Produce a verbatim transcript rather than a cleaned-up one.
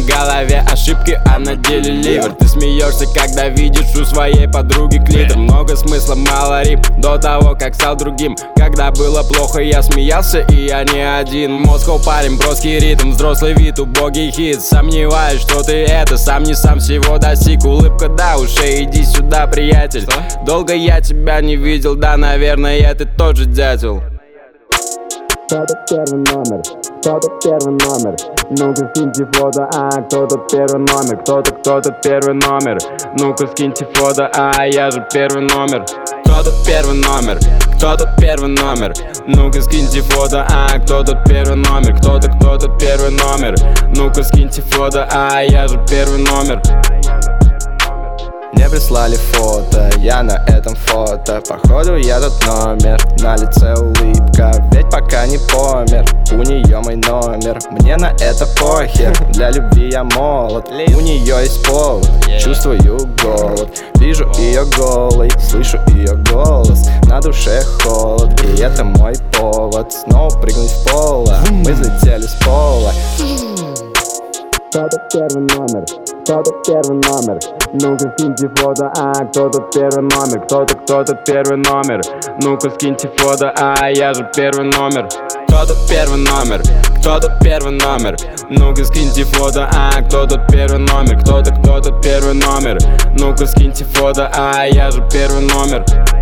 в голове ошибки, а на деле ливер. Ты смеешься, когда видишь у своей подруги клитор. Много смысла, мало рим, до того, как стал другим. Когда было плохо, я смеялся, и я не один. Москва парень, броский ритм, взрослый вид, убогий хит. Сомневаюсь, что ты это, сам не сам всего достиг. Улыбка до ушей, иди сюда, приятель. Долго я тебя не видел, да, наверное, ты тот же дятел. Кто тут первый номер? Кто тут первый номер? Ну-ка скиньте фото, а кто тут первый номер? Кто тут, кто тут первый номер? Ну-ка скиньте фото, а я же первый номер. Кто тут первый номер? Кто тут первый номер? Ну-ка скиньте фото, а кто тут первый номер? Кто тут, кто тут первый номер? Ну-ка скиньте фото, а я же первый номер. Мне прислали фото, я на этом фото. Походу я тот номер, на лице улыбка, ведь пока не помер. У нее мой номер, мне на это похер. Для любви я молод, у нее есть повод. Чувствую голод, вижу ее голой, слышу ее голос. На душе холод, и это мой повод. Снова прыгнуть в поло, мы взлетели с пола. Кто тут первый номер? Кто тут первый номер? Ну-ка скиньте фото, а кто тут первый номер? Кто тут, кто тут первый номер? Ну-ка скиньте фото, а я же первый номер. Кто тут первый номер? Кто тут первый номер? Ну-ка скиньте фото, а кто тут первый номер? Кто тут, кто тут первый номер? Ну-ка скиньте фото, а я же первый номер.